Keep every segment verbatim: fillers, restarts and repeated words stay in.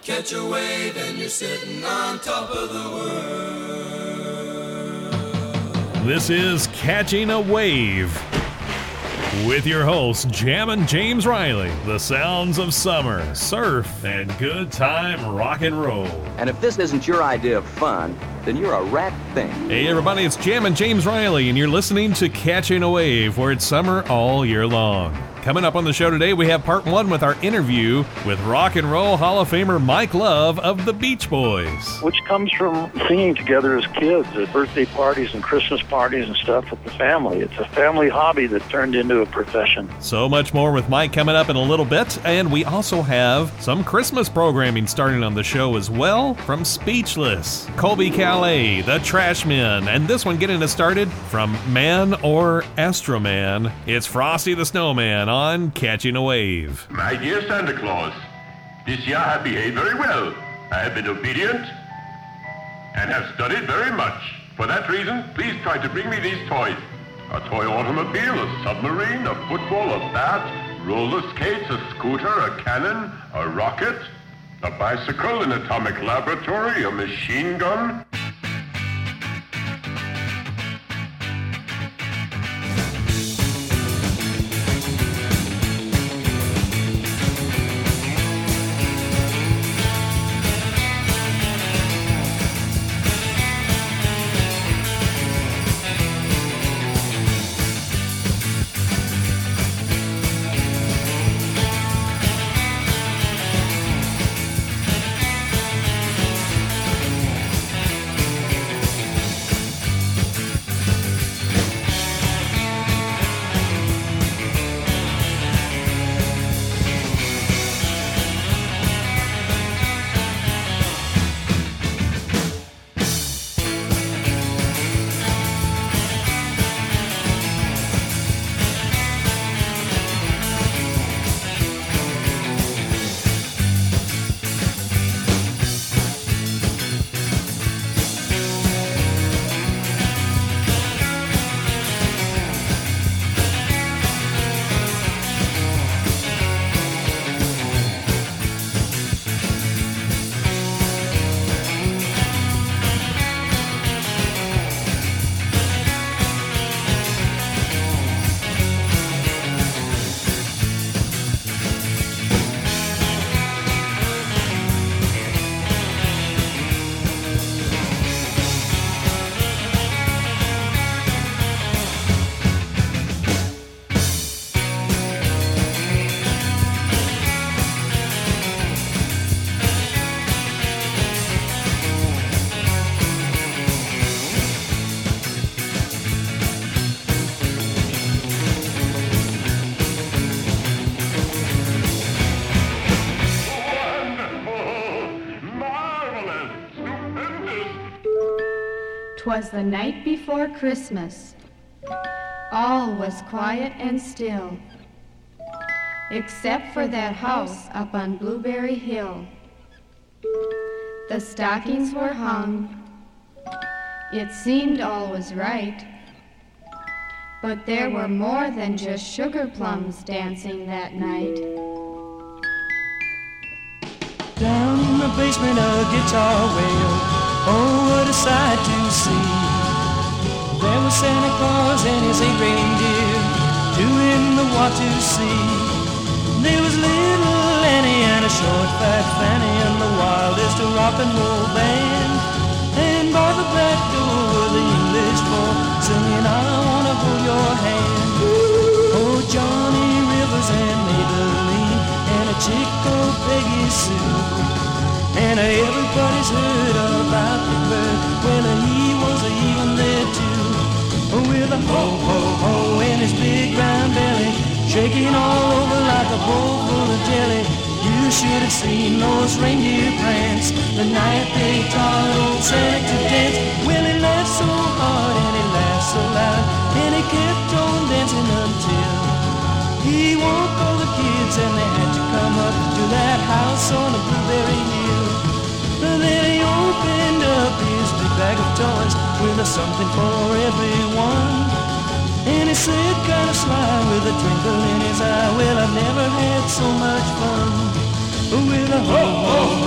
Catch a wave and you're sitting on top of the world. This is Catching a Wave with your host, Jammin' James Riley. The sounds of summer, surf, and good time rock and roll. And if this isn't your idea of fun, then you're a rat thing. Hey everybody, it's Jammin' James Riley, and you're listening to Catching a Wave, where it's summer all year long. Coming up on the show today, we have part one with our interview with Rock and Roll Hall of Famer Mike Love of the Beach Boys. Which comes from singing together as kids at birthday parties and Christmas parties and stuff with the family. It's a family hobby that turned into a profession. So much more with Mike coming up in a little bit, and we also have some Christmas programming starting on the show as well from Speechless, Colby Calais, The Trashmen, and this one getting us started from Man or Astroman. It's Frosty the Snowman on Catching a Wave. My dear Santa Claus, this year I have behaved very well. I have been obedient and have studied very much. For that reason, please try to bring me these toys. A toy automobile, a submarine, a football, a bat, roller skates, a scooter, a cannon, a rocket, a bicycle, an atomic laboratory, a machine gun. Twas the night before Christmas. All was quiet and still, except for that house up on Blueberry Hill. The stockings were hung. It seemed all was right, but there were more than just sugar plums dancing that night. Down in the basement a guitar wailed, oh what a sight to see. There was Santa Claus and his eight reindeer, doing the what to see. There was little Annie and a short fat Fanny and the wildest rock and roll band. And by the back door were the English folk singing, I wanna hold your hand. Oh Johnny Rivers and Maybelline and a chick called Peggy Sue. And everybody's heard about the bird, well he was even there too. With a ho-ho-ho in his big round belly, shaking all over like a bowl full of jelly. You should have seen those reindeer prance the night they taught old Santa to dance. Well he laughed so hard and he laughed so loud, and he kept on dancing until he woke all the kids and they had to come up to that house on the Blueberry Hill. Then he opened up his big bag of toys with a something for everyone. And he said kind of sly with a twinkle in his eye, well I've never had so much fun. With a ho-ho-ho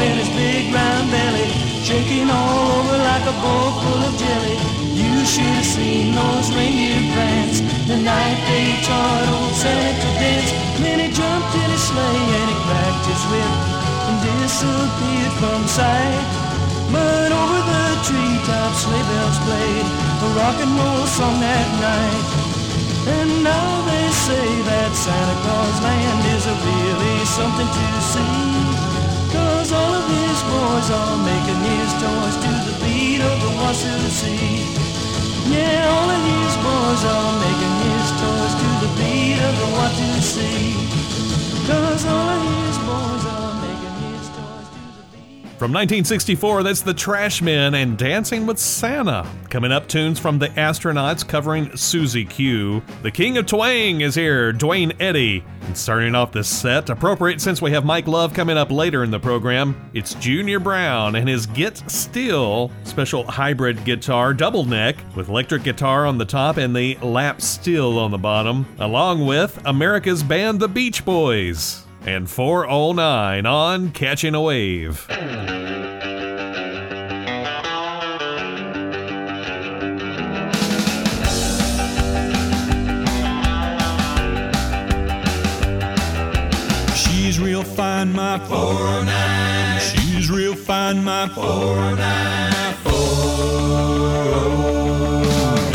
in his big round belly, shaking all over like a bowl full of jelly. You should have seen those reindeer prance the night they taught old Santa to dance. Then he jumped in his sleigh and he cracked his whip and disappeared from sight. But over the treetops sleigh bells played a rock and roll song that night. And now they say that Santa Claus Land is a really something to see, 'cause all of his boys are making his toys to the beat of the Washoe Sea. Yeah, all of his boys are making his toys to the beat of the Washoe Sea, 'cause all of his boys are making his toys to the beat. From nineteen sixty-four, that's the Trashmen and Dancing with Santa. Coming up, tunes from the Astronauts covering Susie Q. The King of Twang is here, Dwayne Eddy. And starting off this set, appropriate since we have Mike Love coming up later in the program, it's Junior Brown and his Get Still special hybrid guitar double neck with electric guitar on the top and the lap steel on the bottom, along with America's band The Beach Boys. And four oh nine on Catching a Wave. She's real fine, my four oh nine. She's real fine, my four oh nine. My four oh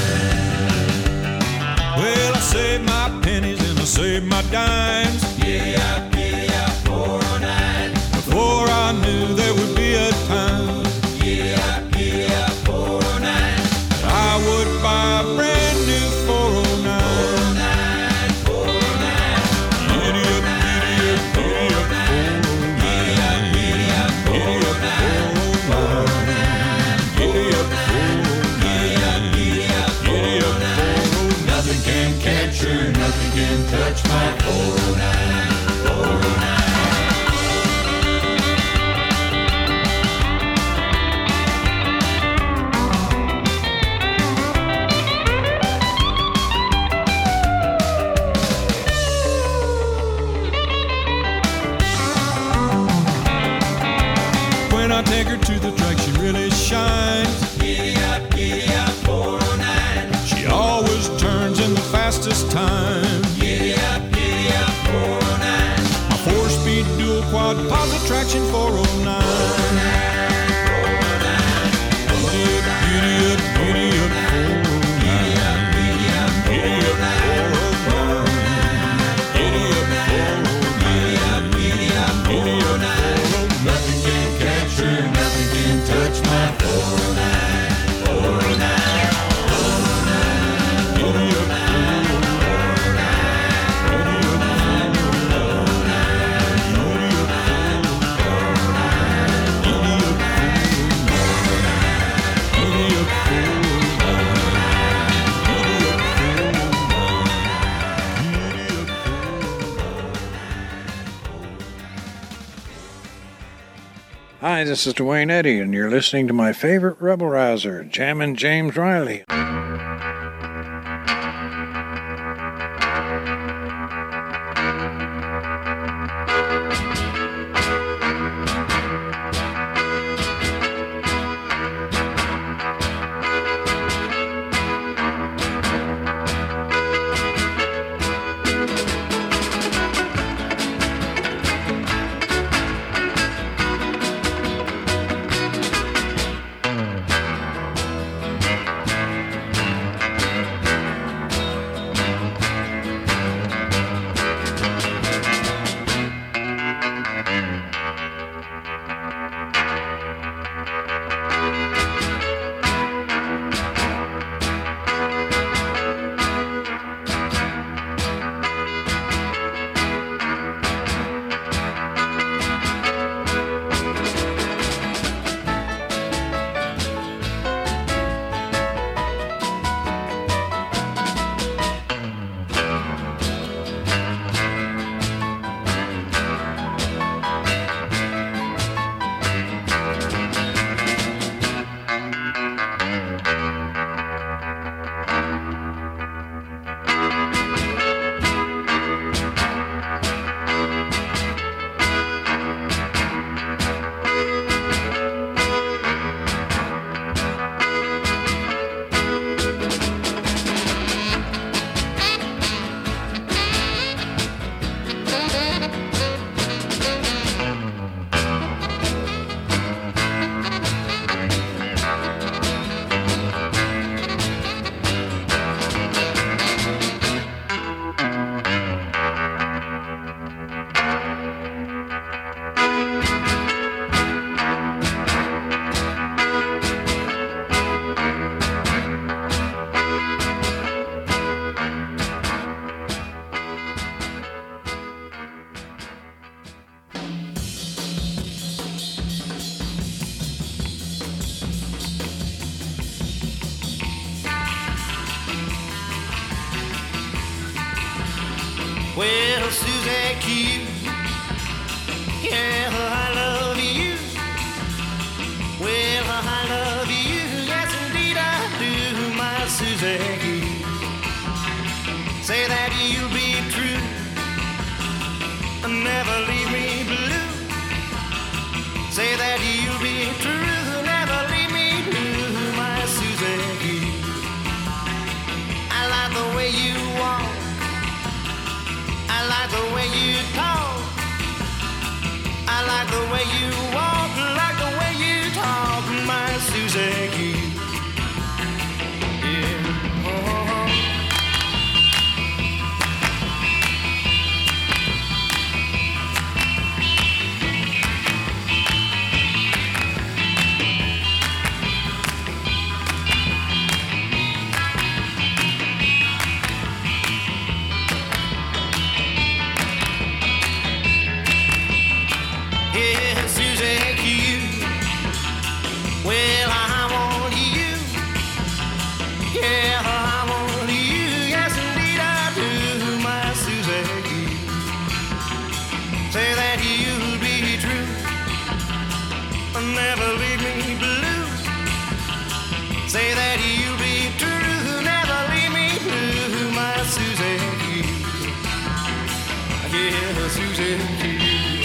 nine. Well, I saved my pennies and I saved my dimes. Giddy up, giddy up, four oh nine. Before I knew there would be a time. Giddy up, giddy up, four oh nine. I would buy a brand new four oh nine. four oh nine, four oh nine. Giddy up, giddy up, giddy up, four oh nine. Giddy up, giddy up, giddy up, giddy up, four oh nine. Nothing can catch her, nothing can touch my four oh nine. When I take her to the track, she really shines. Giddy up, giddy up, four oh nine. She always turns in the fastest time. Giddy up, giddy up, four oh nine. My four-speed dual quad positive traction four oh nine. Giddy up, giddy up, giddy up, four oh nine. Giddy up, giddy up, four oh nine. Giddy up, four oh nine. Giddy up, giddy up, four oh nine. Nothing can catch her, nothing can touch my four oh nine. four oh nine, four oh nine. Giddy up, four oh nine. Giddy up, four oh nine. Giddy up, four oh nine. Giddy up, four oh nine. Giddy up, four oh Hi, this is Dwayne Eddy, and you're listening to my favorite rebel rouser, Jammin' James Riley. Q. Yeah, I love you. Well, I love you. Yes, indeed I do, my Susie Q. Say that you'll be true and never leave me blue. Say that you'll be true, never leave me blue, my Susie Q. I like the way you walk, I like the way you talk, I like the way you walk, like the way you talk, my Susie Q. Yeah, oh. Yeah, Susie Q. Well, I want you. Yeah, I want you. Yes, indeed I do, my Susie Q. Say that you'll be true and never leave me blue. Say that you'll be true, never leave me blue, my Susie Q. Yeah, Susie Q.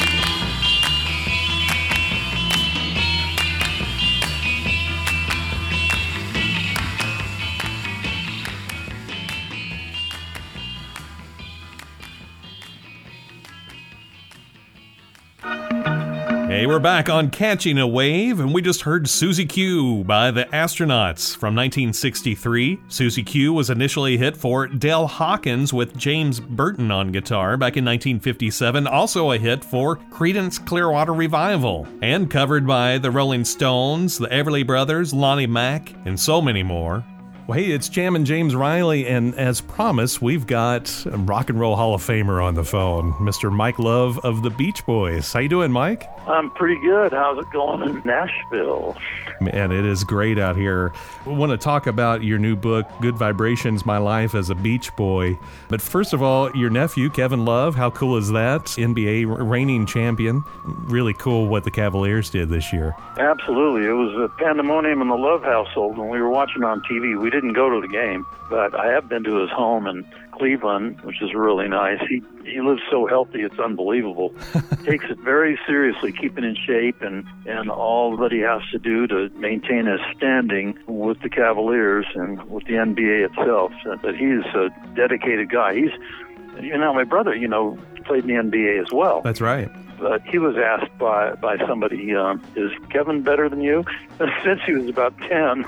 Hey, we're back on Catching a Wave, and we just heard Susie Q by the Astronauts from nineteen sixty-three. Susie Q was initially a hit for Del Hawkins with James Burton on guitar back in nineteen fifty-seven, also a hit for Creedence Clearwater Revival, and covered by the Rolling Stones, the Everly Brothers, Lonnie Mack, and so many more. Well, hey, it's Jammin' James Riley, and as promised, we've got a Rock and Roll Hall of Famer on the phone, Mister Mike Love of the Beach Boys. How you doing, Mike? I'm pretty good. How's it going in Nashville? Man, it is great out here. We want to talk about your new book, Good Vibrations, My Life as a Beach Boy. But first of all, your nephew, Kevin Love, how cool is that? N B A reigning champion. Really cool what the Cavaliers did this year. Absolutely. It was a pandemonium in the Love household when we were watching on T V. We didn't go to the game, but I have been to his home in Cleveland, which is really nice. He he lives so healthy, it's unbelievable. Takes it very seriously, keeping in shape and, and all that he has to do to maintain his standing with the Cavaliers and with the N B A itself. But he's a dedicated guy. He's, you know, my brother, you know, played in the N B A as well. That's right. But he was asked by, by somebody, um, is Kevin better than you? Since he was about ten.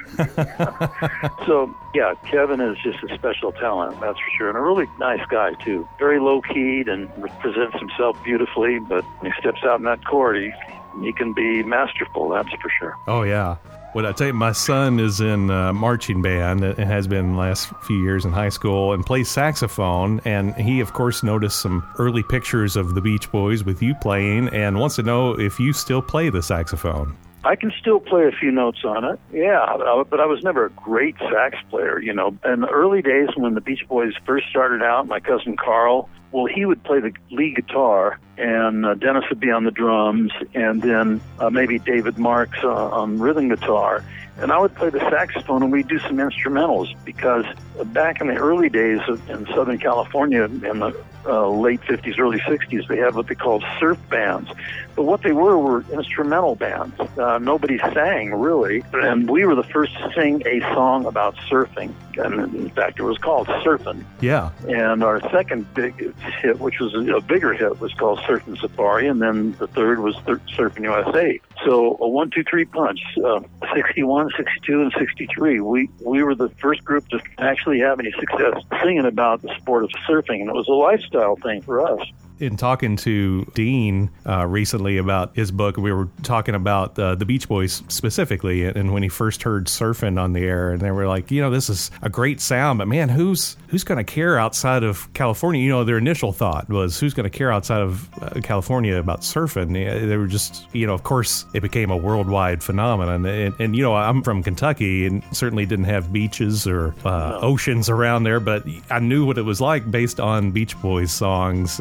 So, yeah, Kevin is just a special talent, that's for sure. And a really nice guy, too. Very low-keyed and presents himself beautifully, but when he steps out in that court, he, he can be masterful, that's for sure. Oh, yeah. What I tell you, my son is in uh, marching band and has been the last few years in high school and plays saxophone. And he, of course, noticed some early pictures of the Beach Boys with you playing and wants to know if you still play the saxophone. I can still play a few notes on it, yeah, but I was never a great sax player, you know. In the early days when the Beach Boys first started out, my cousin Carl, well, he would play the lead guitar, and uh, Dennis would be on the drums, and then uh, maybe David Marks uh, on rhythm guitar. And I would play the saxophone, and we'd do some instrumentals, because back in the early days of, in Southern California, in the uh, late fifties, early sixties, they had what they called surf bands. But what they were were instrumental bands. Uh, nobody sang, really. And we were the first to sing a song about surfing. And in fact, it was called Surfin'. Yeah. And our second big hit, which was a bigger hit, was called Surfin' Safari. And then the third was Surfin' U S A. So a one, two, three punch, uh, sixty-one, sixty-two, and sixty-three. We, we were the first group to actually have any success singing about the sport of surfing. And it was a lifestyle thing for us. In talking to Dean uh, recently about his book, we were talking about uh, the Beach Boys specifically, and when he first heard surfing on the air, and they were like, you know, this is a great sound, but man, who's who's going to care outside of California? You know, their initial thought was, who's going to care outside of uh, California about surfing? They were just, you know, of course, it became a worldwide phenomenon. And, and you know, I'm from Kentucky and certainly didn't have beaches or uh, no. oceans around there, but I knew what it was like based on Beach Boys songs and uh,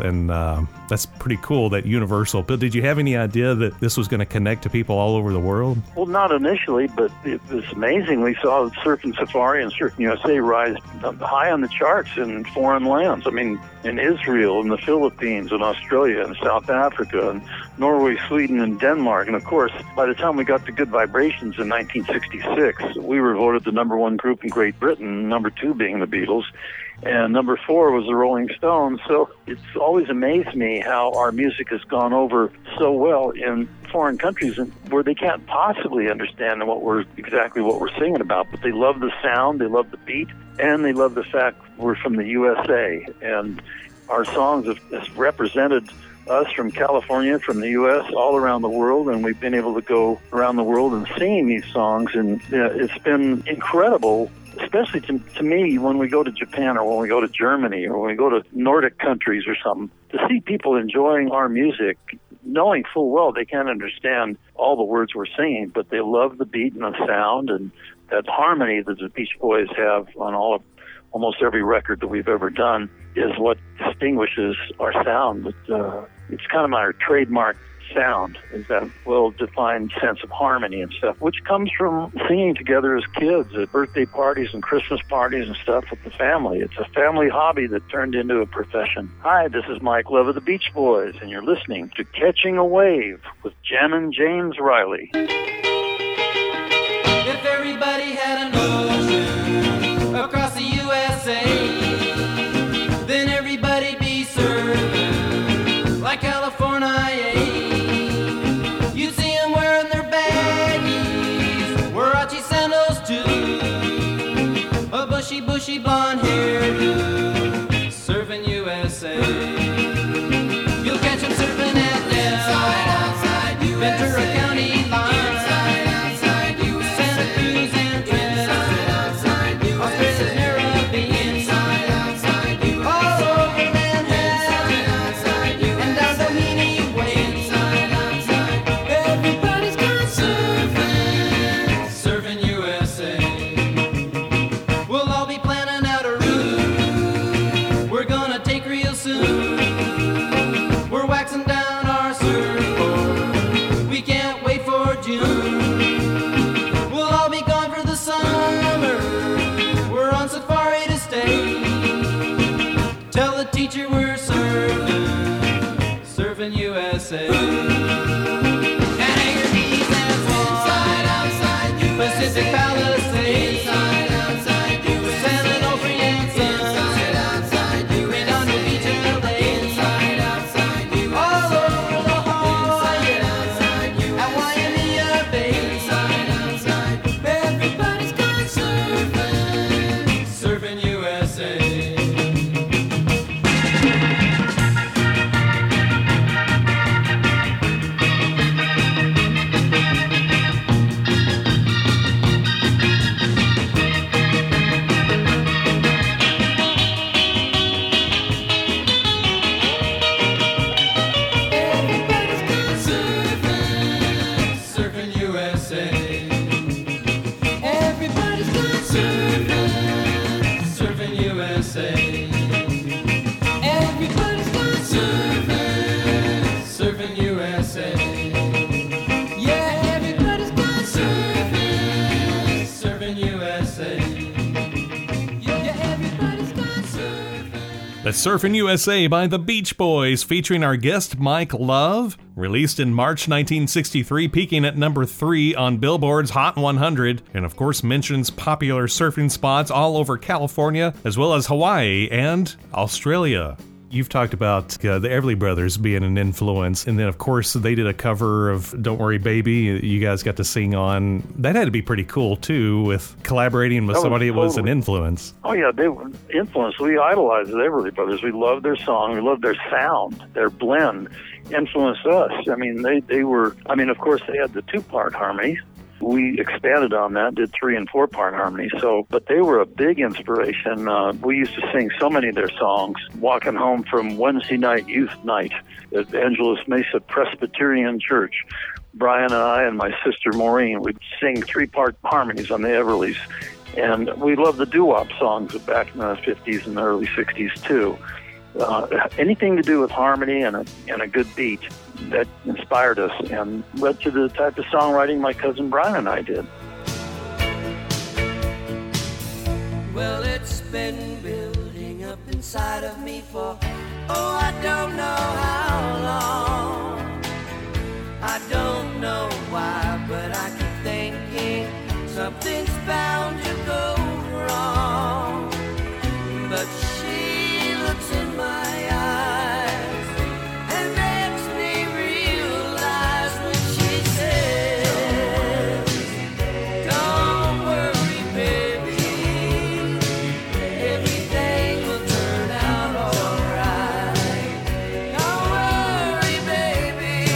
uh, that's pretty cool, that universal. But did you have any idea that this was going to connect to people all over the world? Well, not initially, but it was amazing. We saw Surfing Safari and Surfing U S A rise high on the charts in foreign lands. I mean, in Israel, in the Philippines, in Australia, in South Africa, and Norway, Sweden, and Denmark. And of course, by the time we got to Good Vibrations in nineteen sixty-six, we were voted the number one group in Great Britain, number two being the Beatles, and number four was the Rolling Stones. So it's always amazed me how our music has gone over so well in foreign countries where they can't possibly understand what we're exactly what we're singing about, but they love the sound, they love the beat, and they love the fact we're from the U S A, and our songs have, have represented us from California, from the U S, all around the world, and we've been able to go around the world and sing these songs, and uh, it's been incredible, especially to, to me when we go to Japan or when we go to Germany or when we go to Nordic countries or something, to see people enjoying our music, knowing full well they can't understand all the words we're singing, but they love the beat and the sound and that harmony that the Beach Boys have on all of almost every record that we've ever done is what distinguishes our sound. But, uh, it's kind of our trademark sound, is that well-defined sense of harmony and stuff, which comes from singing together as kids at birthday parties and Christmas parties and stuff with the family. It's a family hobby that turned into a profession. Hi, this is Mike Love of the Beach Boys, and you're listening to Catching a Wave with Jammin' James Riley. If everybody had an ocean across the U S A, then everybody'd be serving like California. You'd see them wearing their baggies, Warachi sandals too, a bushy, bushy blonde hairdo, surfing U S A. You'll catch them surfing at Del, Ventura County line. Teacher, we're surfing, surfing U S A. And Anchor Keys and inside, outside, U S A. Pacific Palisades, inside, outside, U S A. San Onofre and Sons, inside, outside, U S A. Redondo Beach, L A, inside, outside, U S A. All over La Jolla, inside, outside, U S A. At Waimea Bay, inside, outside, everybody's gone surfing, surfing U S A. That's Surfin' U S A by the Beach Boys, featuring our guest Mike Love, released in March nineteen sixty-three, peaking at number three on Billboard's Hot one hundred, and of course mentions popular surfing spots all over California, as well as Hawaii and Australia. You've talked about uh, the Everly Brothers being an influence, and then of course they did a cover of Don't Worry Baby. You guys got to sing on. That had to be pretty cool too, with collaborating with that somebody that was an totally. influence. Oh yeah, they were influenced. We idolized the Everly Brothers. We loved their song. We loved their sound. Their blend influenced us. I mean, they, they were, I mean, of course they had the two-part harmonies. We expanded on that, did three and four part harmony. So, but they were a big inspiration. Uh, we used to sing so many of their songs. Walking home from Wednesday night youth night at Angeles Mesa Presbyterian Church, Brian and I and my sister Maureen would sing three part harmonies on the Everlys, and we loved the doo-wop songs back in the fifties and the early sixties too. uh, anything to do with harmony and a, and a good beat that inspired us and led to the type of songwriting my cousin Brian and I did. Well, it's been building up inside of me for, oh, I don't know how long. I don't know why, but I keep thinking something's bound to go wrong. But she looks in my eyes and makes me realize when she says, don't worry, baby, everything will turn out alright. Don't worry, baby.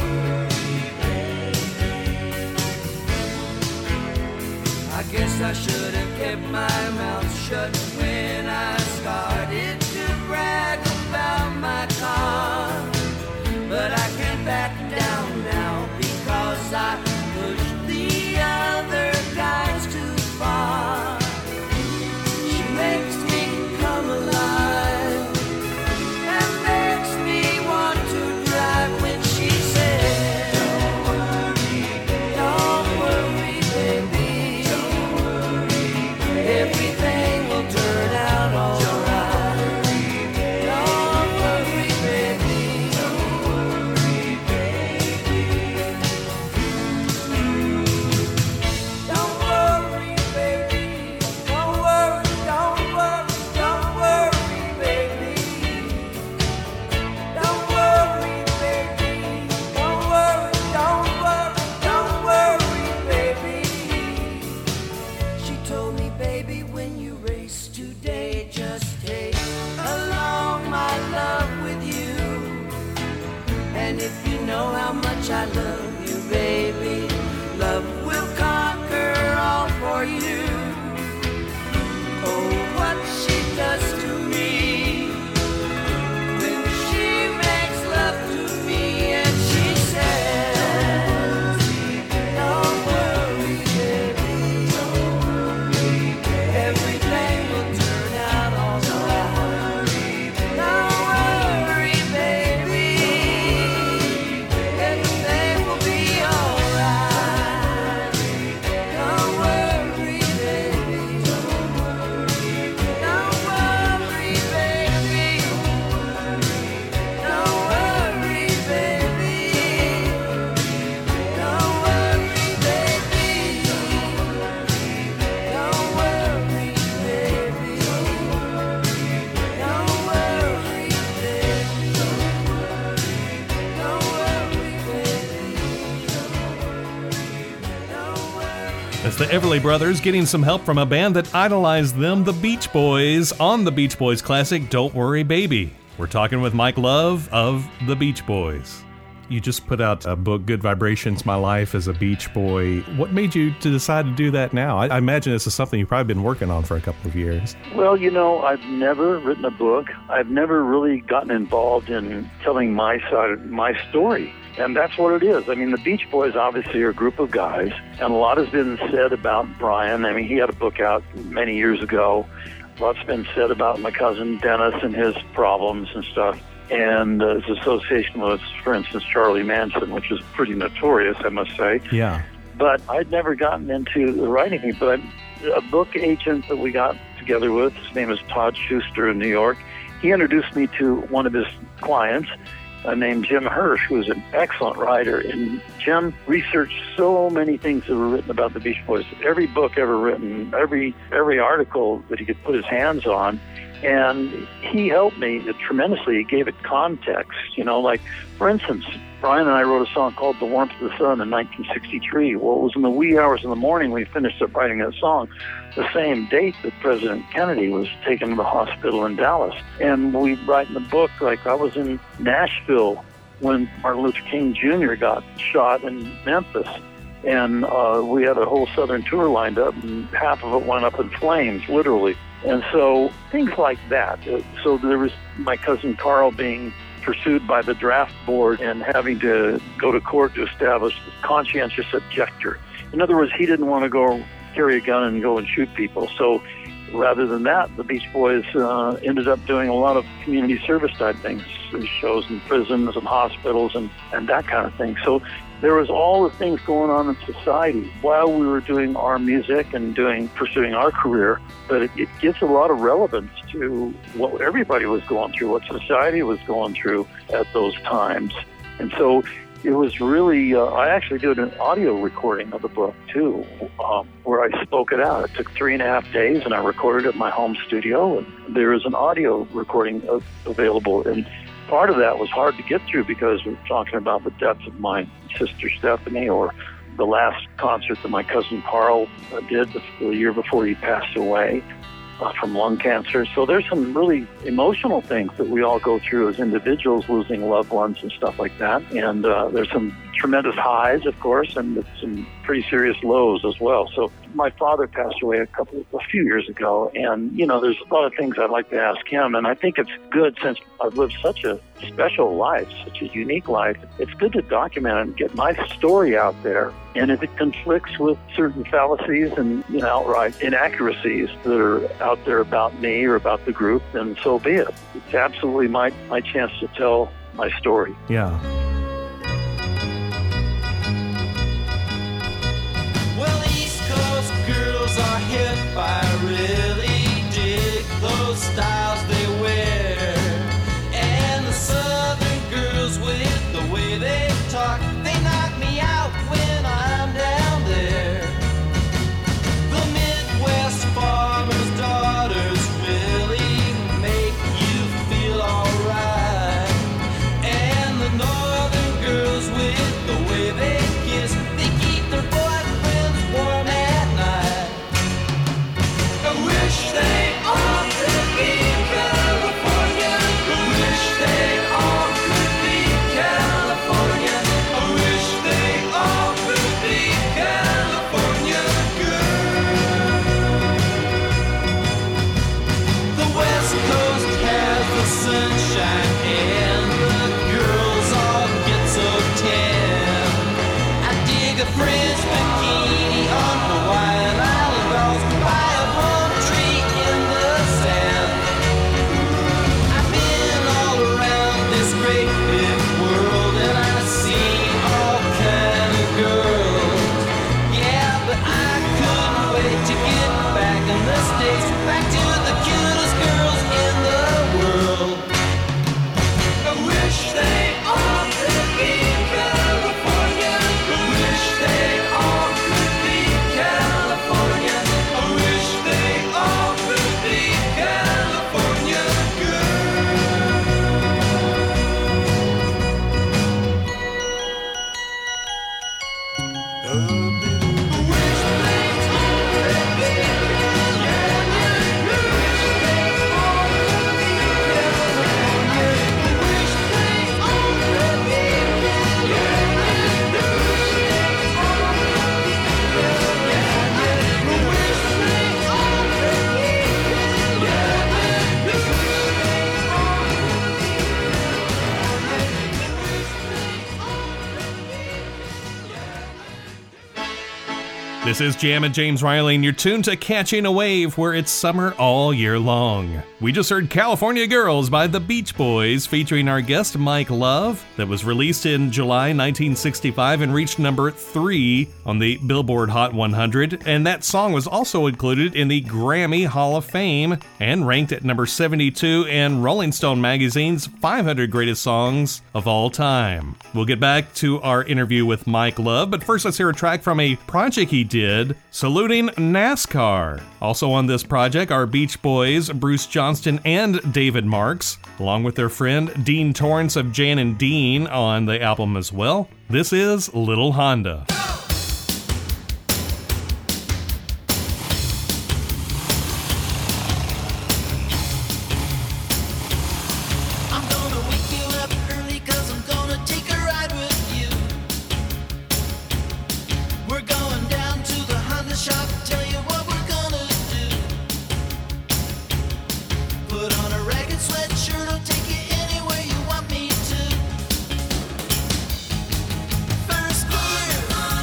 I guess I should have kept my mouth shut when I started to brag about my car. But I can't back down now because I pushed the other guys too far. She makes me come alive and makes me want to drive when she says, don't worry, don't worry, baby, don't worry, everything will turn out alright. Don't worry, baby, don't worry, baby. Don't worry, baby, don't worry, don't worry, don't worry, baby. Don't worry, baby, don't worry, don't worry, don't worry, baby. She told me, baby, when you race today, just take along my love with you. And if you know how much I love you, baby, love will conquer all for you. Oh, what she does to me when she makes love to me and she says, don't worry, baby, don't worry, everything will turn out alright. Don't worry, baby, everything will be alright. Don't worry, baby, don't worry, don't worry, baby, don't worry, baby, don't worry, baby, don't worry, baby, don't worry, baby, don't worry, baby, don't worry. It's the Everly Brothers getting some help from a band that idolized them, the Beach Boys, on the Beach Boys classic Don't Worry Baby. We're talking with Mike Love of the Beach Boys. You just put out a book, Good Vibrations, My Life as a Beach Boy. What made you to decide to do that now? I, I imagine this is something you've probably been working on for a couple of years. Well, you know, I've never written a book. I've never really gotten involved in telling my side of my story. And that's what it is. I mean, the Beach Boys obviously are a group of guys, and a lot has been said about Brian. I mean, he had a book out many years ago. Lots been said about my cousin Dennis and his problems and stuff, and uh, his association with, for instance, Charlie Manson, which is pretty notorious, I must say. Yeah. But I'd never gotten into the writing thing. But I, a book agent that we got together with, his name is Todd Schuster in New York, he introduced me to one of his clients, uh, named Jim Hirsch, who is an excellent writer. And Jim researched so many things that were written about the Beach Boys. Every book ever written, every every article that he could put his hands on. And he helped me tremendously. He gave it context. You know, like, for instance, Brian and I wrote a song called The Warmth of the Sun in nineteen sixty-three. Well, it was in the wee hours of the morning we finished up writing that song, the same date that President Kennedy was taken to the hospital in Dallas. And we write in the book, like, I was in Nashville when Martin Luther King Junior got shot in Memphis. And uh, we had a whole Southern tour lined up, and half of it went up in flames, literally. And so things like that. So there was my cousin Carl being pursued by the draft board and having to go to court to establish a conscientious objector. In other words, he didn't want to go carry a gun and go and shoot people. So rather than that, the Beach Boys uh, ended up doing a lot of community service type things, shows in prisons and hospitals and, and that kind of thing. So there was all the things going on in society while we were doing our music and doing pursuing our career, but it, it gives a lot of relevance to what everybody was going through, what society was going through at those times. And so it was really, uh, I actually did an audio recording of the book too, um, where I spoke it out. It took three and a half days and I recorded it in my home studio, and there is an audio recording of, available. And part of that was hard to get through because we're talking about the death of my sister Stephanie, or the last concert that my cousin Carl uh, did the, the year before he passed away uh, from lung cancer. So there's some really emotional things that we all go through as individuals, losing loved ones and stuff like that. And uh, there's some tremendous highs, of course, and some pretty serious lows as well. So my father passed away a couple, a few years ago, and you know, there's a lot of things I'd like to ask him. And I think it's good, since I've lived such a special life, such a unique life. It's good to document and get my story out there. And if it conflicts with certain fallacies and, you know, outright inaccuracies that are out there about me or about the group, then so be it. It's absolutely my my chance to tell my story. Yeah. Well, East Coast girls are hip. I really dig those styles they wear. And the Southern girls, with the way they talk, they knock me out when I'm down there. The Midwest farmers' daughters really make you feel alright. And the Northern girls, with the way they kiss, they keep their boyfriends warm at night. I wish they all could be California. I wish they all could be California. I wish they all could be California girls. The West Coast has the sunshine and the girls all get so tan. I dig a French bikini on Hawaiian Island girls by a palm tree in the sand. I've been all around this great big world and I've seen all kind of girls. Yeah, but I couldn't wait to get back in the States, back to the cutest girls in the world. I wish they all could be California. I wish they all could be California. I wish they all could be California This is Jammin' James Riley, and you're tuned to Catching a Wave, where it's summer all year long. We just heard California Girls by the Beach Boys, featuring our guest Mike Love, that was released in July nineteen sixty-five and reached number three on the Billboard Hot one hundred, and that song was also included in the Grammy Hall of Fame and ranked at number seventy-two in Rolling Stone magazine's five hundred Greatest Songs of All Time. We'll get back to our interview with Mike Love, but first let's hear a track from a project he did, saluting NASCAR. Also on this project are Beach Boys, Bruce Johnston and David Marks, along with their friend Dean Torrance of Jan and Dean on the album as well. This is Little Honda. I'm gonna wake you up early 'cause I'm gonna take a ride with you. We're going down to the Honda shop, tell you what we're gonna do. Put on a ragged sweatshirt, I'll take you anywhere you want me to. First gear,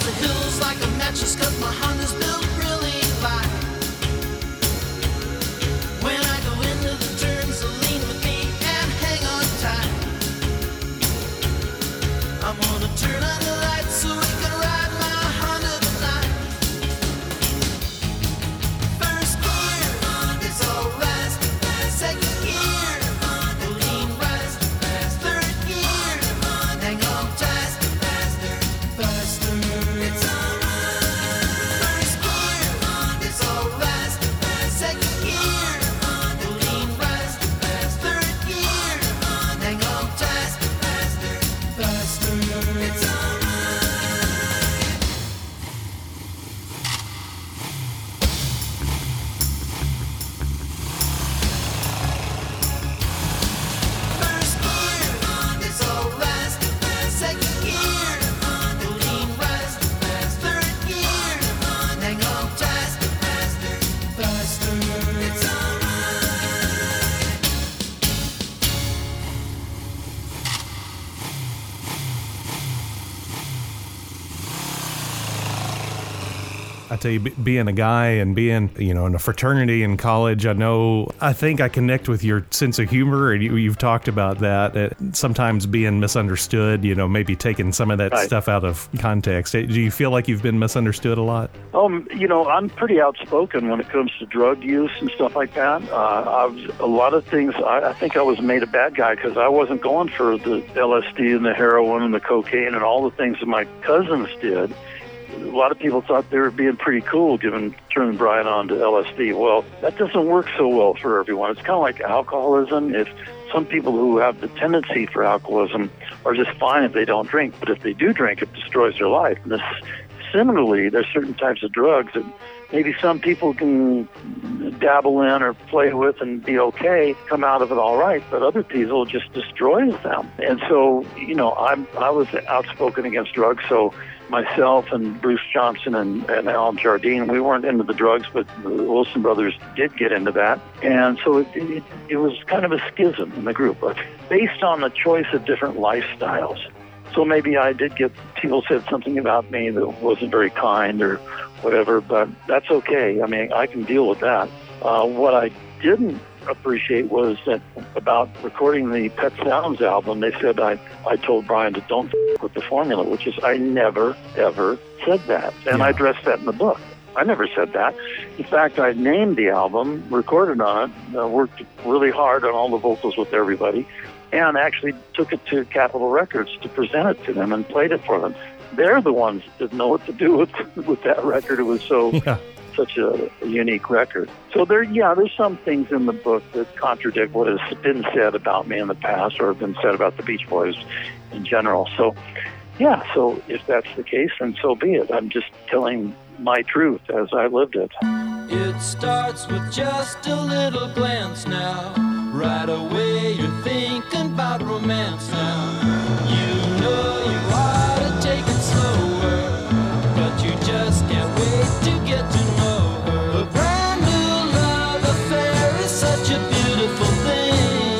the hills like a mattress, 'cause my Honda's built really light. When I go into the turns, so lean with me and hang on tight. I'm gonna turn on the lights so we can ride my Honda tonight. First gear, it's all right. Second gear, lean right. Third gear, hang on tight. Faster, faster, it's alright. First gear, it's all right. Second gear, lean right. Third gear, hang on tight. Faster, faster, it's alright. First gear, it's all right. Second gear, lean right. Third gear, hang on tight. Faster, faster, it's alright. I tell you, be- being a guy and being, you know, in a fraternity in college, I know, I think I connect with your sense of humor, and you, you've talked about that, uh, sometimes being misunderstood, you know, maybe taking some of that Right. stuff out of context. Do you feel like you've been misunderstood a lot? Um, you know, I'm pretty outspoken when it comes to drug use and stuff like that. Uh, I was, a lot of things, I, I think I was made a bad guy because I wasn't going for the L S D and the heroin and the cocaine and all the things that my cousins did. A lot of people thought they were being pretty cool giving turning Brian on to L S D. Well, that doesn't work so well for everyone. It's kind of like alcoholism. If some people who have the tendency for alcoholism are just fine if they don't drink, but if they do drink, it destroys their life. And this, similarly, there's certain types of drugs that maybe some people can dabble in or play with and be okay, come out of it all right, but other people just destroys them. And so, you know, I'm I was outspoken against drugs, so myself and Bruce Johnson and, and Alan Jardine, we weren't into the drugs, but the Wilson brothers did get into that. And so it, it, it was kind of a schism in the group, but based on the choice of different lifestyles. So maybe I did get, people said something about me that wasn't very kind or whatever, but that's okay. I mean, I can deal with that. Uh, what I didn't appreciate was that about recording the Pet Sounds album, they said I, I told Brian to don't f- with the formula, which is I never, ever said that. And I addressed that in the book. I never said that. In fact, I named the album, recorded on it, uh, worked really hard on all the vocals with everybody, and actually took it to Capitol Records to present it to them and played it for them. They're the ones that didn't know what to do with with that record. It was so Yeah. such a, a unique record. So there, yeah, there's some things in the book that contradict what has been said about me in the past or been said about the Beach Boys in general. So, yeah, so if that's the case, then so be it. I'm just telling my truth as I lived it. It starts with just a little glance now. Right away you're thinking about romance now. You know you ought to take it slower, but you just can't wait to get to know her. A brand new love affair is such a beautiful thing.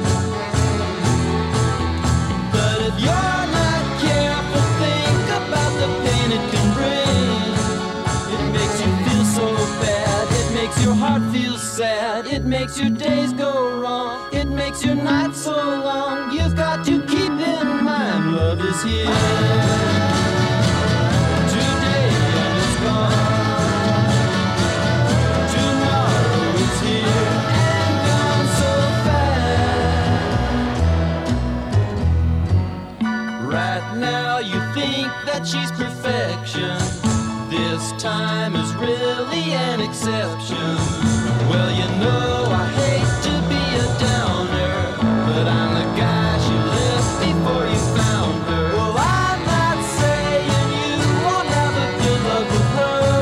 But if you're not careful, think about the pain it can bring. It makes you feel so bad, it makes your heart feel sad, it makes your days go wrong, it makes your nights so long. You've got to keep in mind love is here today and it's gone. Tomorrow it's here and gone so fast. Right now you think that she's perfection. This time is really an exception. Well, you know I hate to be a downer, but I'm the guy she left before you found her. Well, I'm not saying you won't have a good luck with her,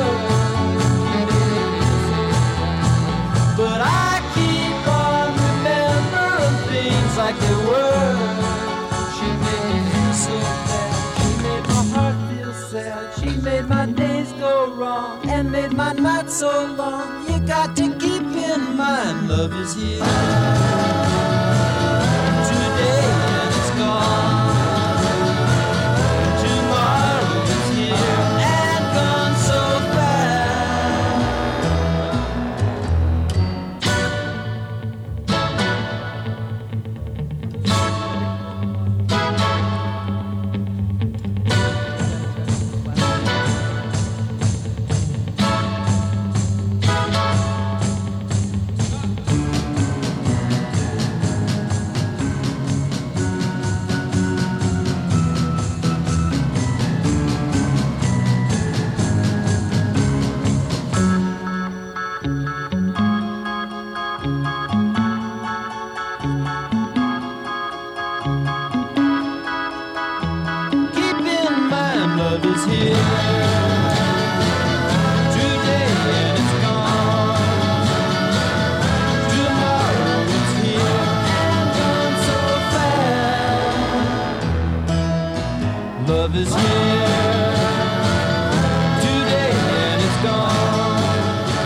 but I keep on remembering things like they were. She made me feel so bad, she made my heart feel sad, she made my days go wrong and made my nights so long. You got to keep in mind love is here today and it's gone. Tomorrow is here Love is here today and it's gone. Tomorrow it's here and gone so fast. Love is here today and it's gone.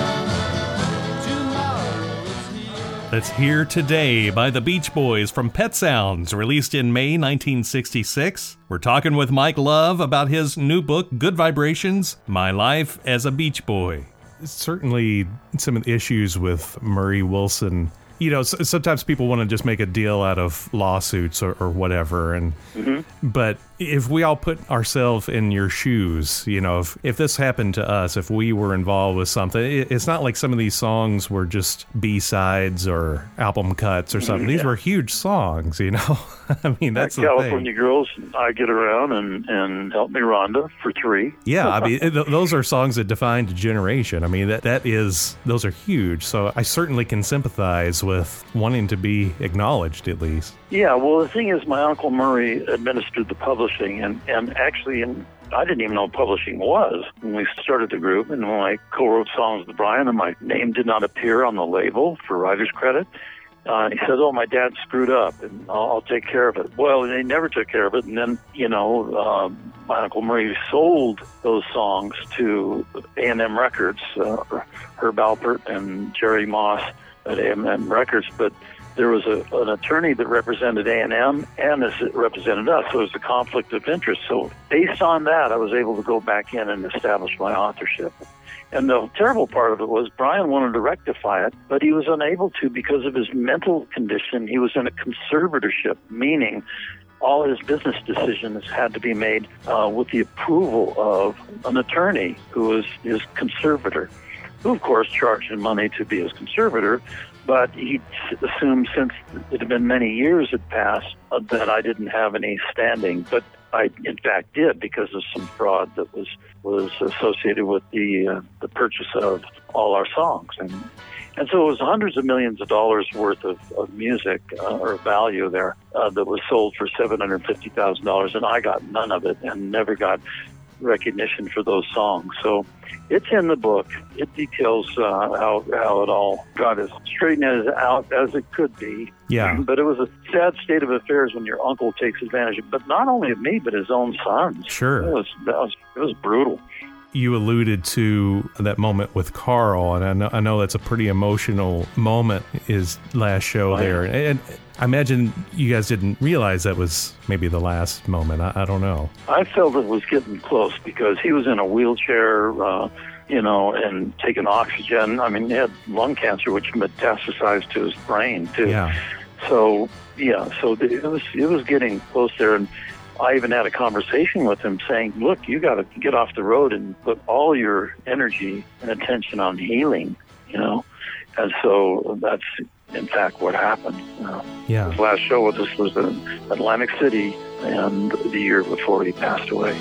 Tomorrow it's here. That's Here Today by the Beach Boys from Pet Sounds, released in May nineteen sixty-six. We're talking with Mike Love about his new book, Good Vibrations, My Life as a Beach Boy. Certainly some of the issues with Murray Wilson, you know, s- sometimes people want to just make a deal out of lawsuits or, or whatever. And Mm-hmm. but if we all put ourselves in your shoes, you know, if, if this happened to us, if we were involved with something, it, it's not like some of these songs were just B-sides or album cuts or something. These Yeah. were huge songs, you know. I mean, that's the California thing. Girls, I Get Around, and, and Help Me Rhonda for three. Yeah, I mean, th- those are songs that defined a generation. I mean, that that is, those are huge. So I certainly can sympathize with wanting to be acknowledged, at least. Yeah, well, the thing is, my Uncle Murray administered the publishing, and, and actually, in, I didn't even know what publishing was when we started the group, and when I co-wrote songs with Brian, and my name did not appear on the label for writer's credit. Uh, he said, oh, my dad screwed up, and I'll, I'll take care of it. Well, they never took care of it, and then, you know, um, my Uncle Murray sold those songs to A and M Records, uh, Herb Alpert and Jerry Moss at A and M Records, but there was a, an attorney that represented A and M and this represented us, so it was a conflict of interest. So based on that, I was able to go back in and establish my authorship. And the terrible part of it was Brian wanted to rectify it, but he was unable to because of his mental condition. He was in a conservatorship, meaning all his business decisions had to be made uh, with the approval of an attorney who was his conservator, who, of course, charged him money to be his conservator. But he assumed, since it had been many years had passed, uh, that I didn't have any standing. But I, in fact, did, because of some fraud that was was associated with the uh, the purchase of all our songs, and and so it was hundreds of millions of dollars worth of, of music uh, or value there uh, that was sold for seven hundred fifty thousand dollars, and I got none of it and never got recognition for those songs. So it's in the book. It details uh, how how it all got as straightened as out as it could be. Yeah. But it was a sad state of affairs when your uncle takes advantage of, but not only of me, but his own sons. Sure. It was that was it was brutal. You alluded to that moment with Carl, and I know, I know that's a pretty emotional moment, his last show Right. there. And I imagine you guys didn't realize that was maybe the last moment. I, I don't know. I felt it was getting close because he was in a wheelchair, uh, you know, and taking oxygen. I mean, he had lung cancer, which metastasized to his brain too. Yeah. So yeah, so it was it was getting close there, and I even had a conversation with him saying, "Look, you got to get off the road and put all your energy and attention on healing," you know. And so that's in fact what happened. Uh, Yeah. his last show with us was in Atlantic City, and the year before he passed away.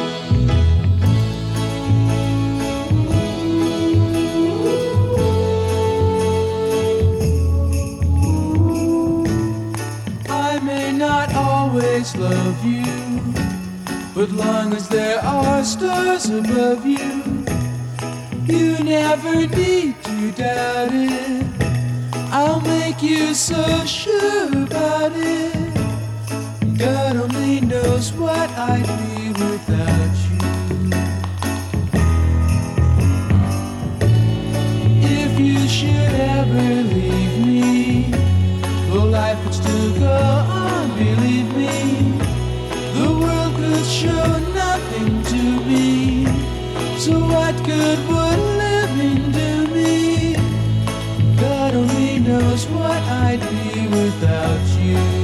I may not always love you, but long as there are stars above you, you never need to doubt it. I'll make you so sure about it. God only knows what I'd be without you. If you should ever leave me, though life would still go on, believe me, the world could show nothing to me. So what good would living do me? God only knows what I'd be without you.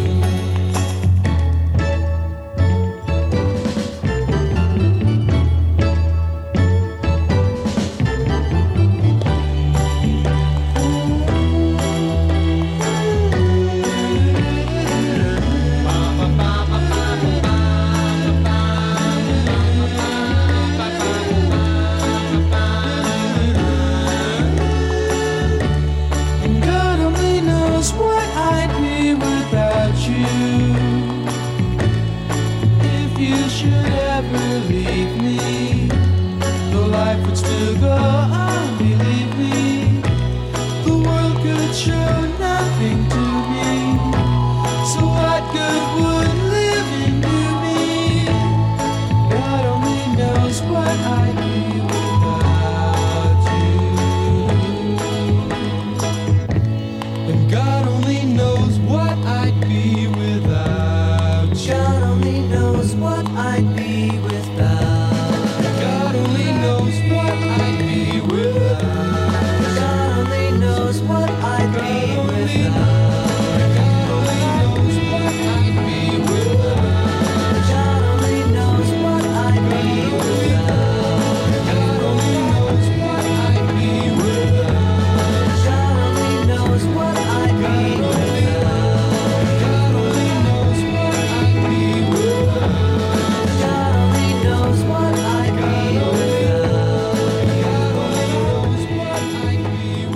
God only knows what I'd be without you. If you should ever believe me, the life would still go on, believe me, the world could show nothing to me, so what good would living do me? God only knows what I'd be without you, and God only knows what I'd be without you. God only knows what I'd be without. God only knows what I'd be without. God only knows what I'd be without. God only knows what I'd be without. God only knows what I'd be without. God only knows what I'd be without. God only knows what I'd be without. God only knows what I'd be without. God only knows what I'd be without. God only knows what I'd be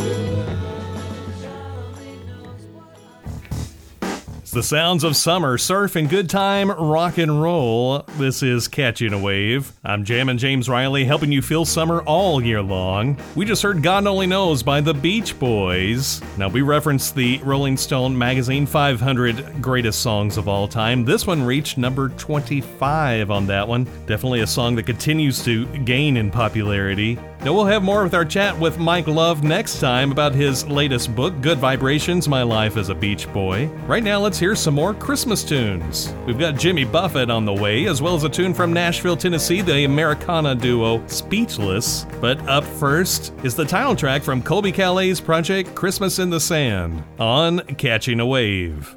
without. It's the sounds of summer, surf, and good time rock and roll. This is Catching a Wave. I'm Jammin' James Riley, helping you feel summer all year long. We just heard God Only Knows by the Beach Boys. Now, we referenced the Rolling Stone magazine five hundred greatest songs of all time. This one reached number twenty-five on that one. Definitely a song that continues to gain in popularity. Now, we'll have more with our chat with Mike Love next time about his latest book, Good Vibrations, My Life as a Beach Boy. Right now, let's hear some more Christmas tunes. We've got Jimmy Buffett on the way, as well as a tune from Nashville, Tennessee, the Americana duo Speechless. But up first is the title track from Colby Calais' project, Christmas in the Sand, on Catching a Wave.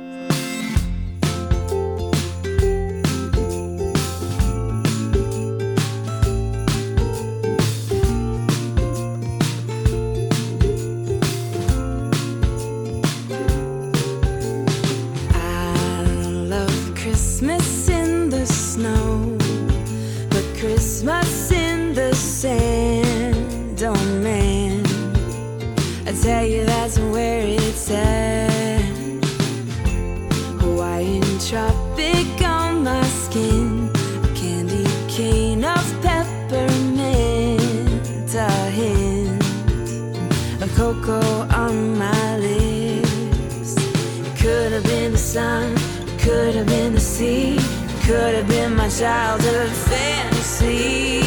I love Christmas in the snow, but Christmas in the sand, oh man, I tell you that's where it's at. Hawaiian tropic on my skin, a candy cane of peppermint, a hint of cocoa on my lips. It could have been the sun, it could have been the sea, it could have been my childhood fantasy.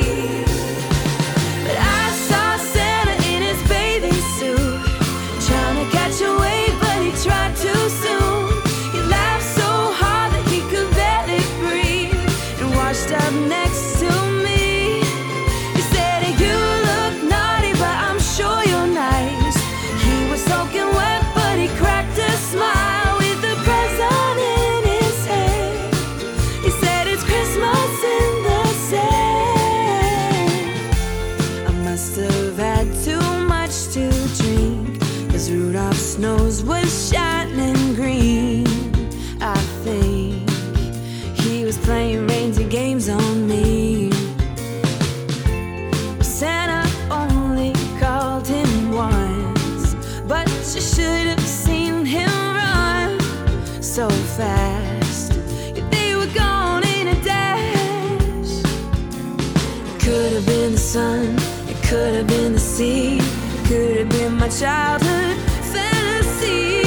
But I saw Santa in his bathing suit, trying to catch a wave, but he tried too soon. He laughed so hard that he could barely breathe, and washed up next to me. He said, "You look naughty, but I'm sure you're nice." He was soaking wet, but he cracked a smile with the present in his hand. He said, "It's Christmas in the sand." I must have had too much to drink, 'cause Rudolph's nose was shining green. I think he was playing reindeer games on me. Santa only called him once, but you should have seen him run so fast. They were gone in a dash. It could have been the sun, it could have been the sea, it could have been my childhood fantasy.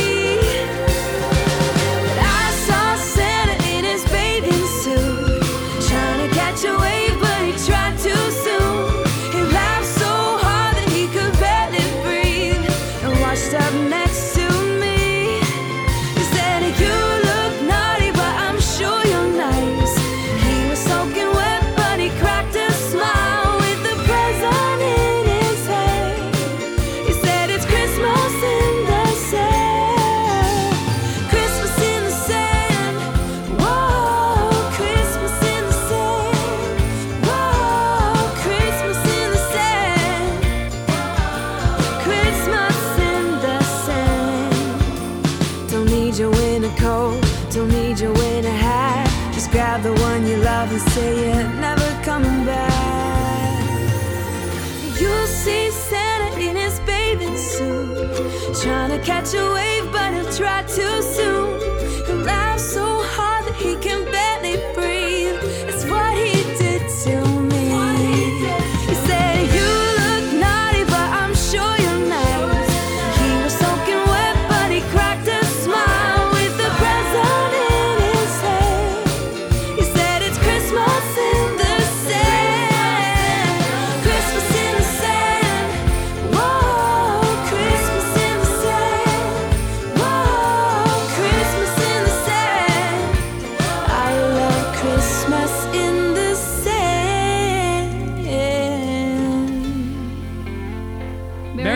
But I saw Santa in his bathing suit, trying to catch a wave, but he tried too soon. He laughed so hard that he could barely breathe, and washed up next to me. He said, "You look naughty, but I'm sure you're nice." He was soaking wet, but he cracked a smile with the present in his hand. He said, "It's Christmas in the sand." Christmas in the sand. Whoa, Christmas in the sand. Whoa, Christmas in the sand. Christmas in the sand. Don't need your winter coat, don't need your winter hat. Just grab the one you love and say you're never coming back. You'll see Santa in his bathing suit, trying to catch a wave, but he'll try too soon. He'll laugh so hard that he can barely breathe. It's what he did.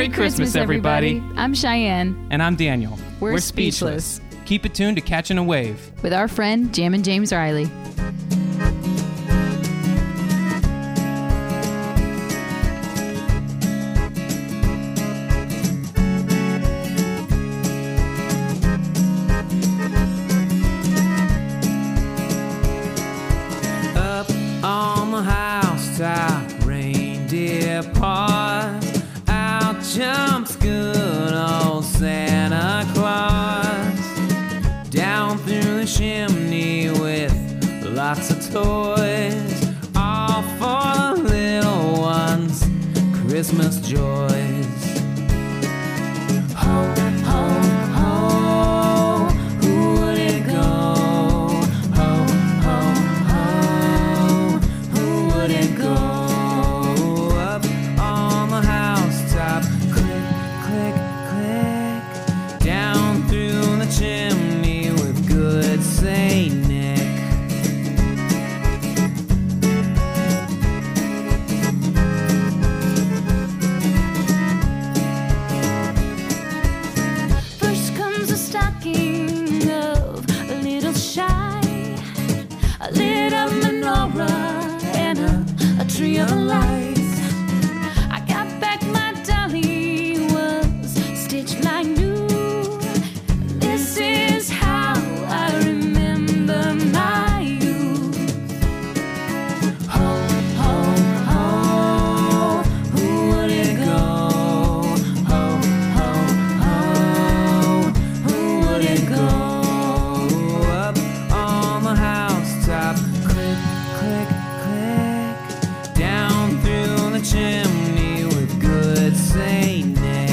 Merry Christmas, everybody. I'm Cheyenne. And I'm Daniel. We're speechless. Keep it tuned to Catching a Wave with our friend Jammin' James Riley. Up on the housetop, reindeer paws, out jumps good old Santa Claus. Down through the chimney with lots of toys, all for the little ones' Christmas joys. Ho, ho, ho, who would it go? Ho, ho, ho, who would it go? Up on the housetop, click, click, click, down through the chimney with good Saint Nick. First comes a stocking of a little shy, a lit up menorah and a, a tree of lights. I got back my dolly was stitched like new. This is how I remember my youth. Ho, ho, ho, who would it go? Ho, ho, ho, who would it go? Up on the housetop, click, click, click, down through the chimney with good Saint Nick.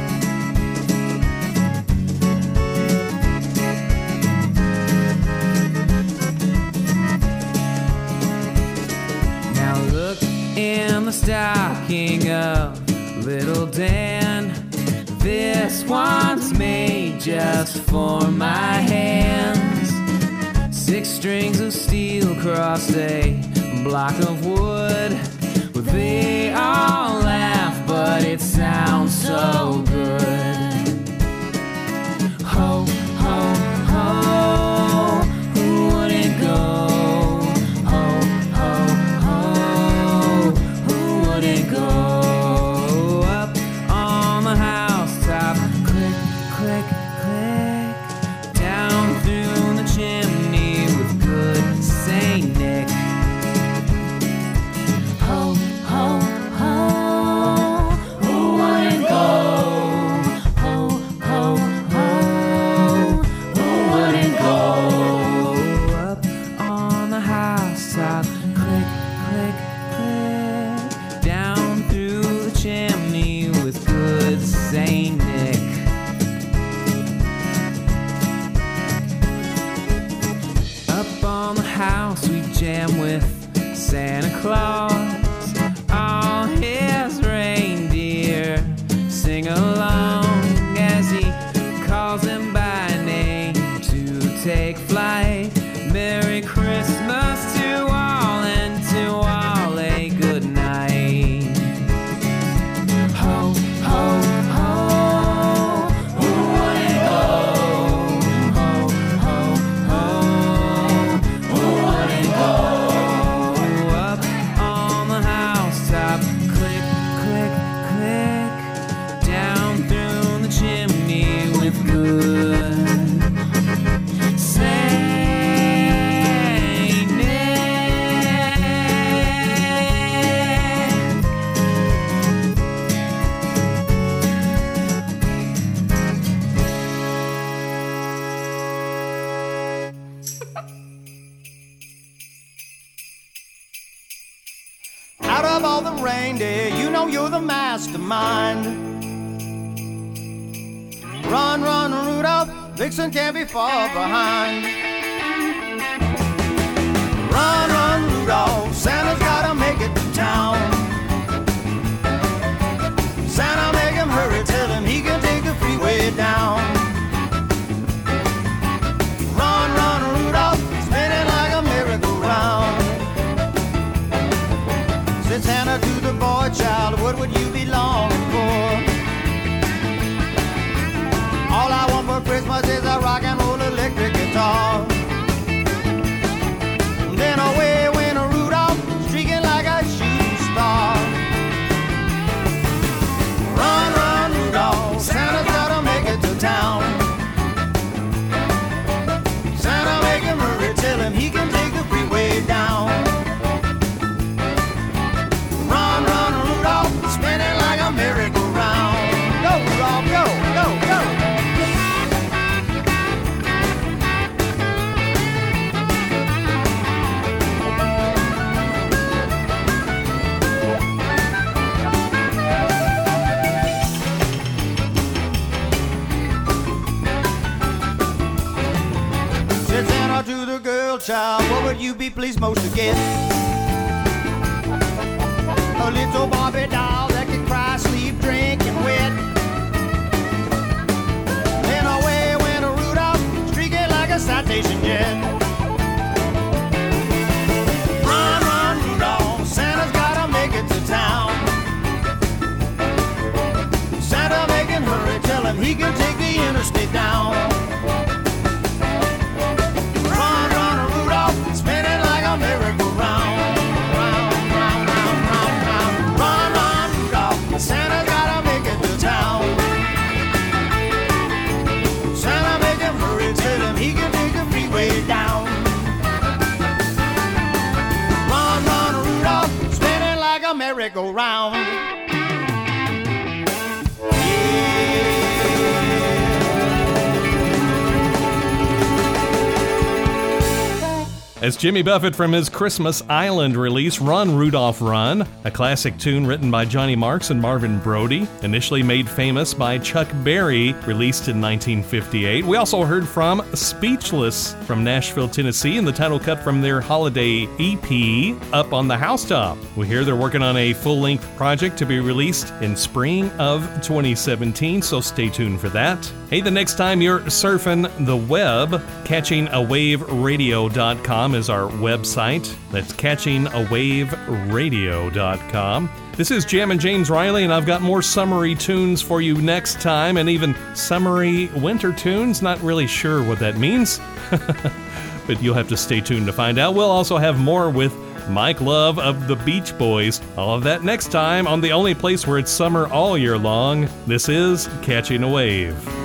Now look in the stocking of little Dan. This one's made just for my hands. Six strings of steel crossed a block of wood. Well, they all laugh, but it sounds so good. Ho, ho, ho, who would it go? Ho, ho, ho, who would it go? Up on the housetop, click, click, click, down through the chimney with good Saint Nick. Ho, ho, ho, who would it go? Ho, ho, ho, who would it go? Up on the housetop, click, click, click, down through the chimney with good Saint Nick. Up on the house we jam with Santa Claus. All his reindeer sing along as he calls them by name to take flight. Merry Christmas to all, and to all a good night. Ho, ho, ho, who would it go? Ho, ho, ho, who would it go? Up on the housetop, click, click, click, down through the chimney with good Saint Nick. Out of all the reindeer, you know you're the mastermind. Run, run, Rudolph, Vixen can't be far behind. Run, run, Rudolph, Santa's gotta make it to town. Santa, make him hurry, tell him he can take the freeway down. Run, run, Rudolph, spinning like a merry-go-round. Said Santa to the boy child, what would you be longing for? you be pleased most to get? A little Barbie doll that could cry, sleep, drink, and wet. Then away went a Rudolph, streaking like a citation jet. Run, run, Rudolph, Santa's gotta make it to town. Santa, make him hurry, tell him he can take the interstate down. Run, run, Rudolph, spinning like a merry-go-round. Round, round, round, round, round. Run, run, Rudolph, Santa's gotta make it to town. Santa, make him hurry, tell him he can take the freeway down. Run, run, Rudolph, spinning like a merry-go-round. As Jimmy Buffett from his Christmas Island release, Run, Rudolph, Run, a classic tune written by Johnny Marks and Marvin Brody, initially made famous by Chuck Berry, released in nineteen fifty-eight. We also heard from Speechless from Nashville, Tennessee, and the title cut from their holiday E P, Up on the Housetop. We hear they're working on a full-length project to be released in spring of twenty seventeen, so stay tuned for that. Hey, the next time you're surfing the web, catching a wave radio dot com is our website. That's catching a wave radio dot com. This is Jammin' James Riley, and I've got more summery tunes for you next time, and even summery winter tunes. Not really sure what that means, but you'll have to stay tuned to find out. We'll also have more with Mike Love of the Beach Boys. All of that next time on the only place where it's summer all year long. This is Catching a Wave.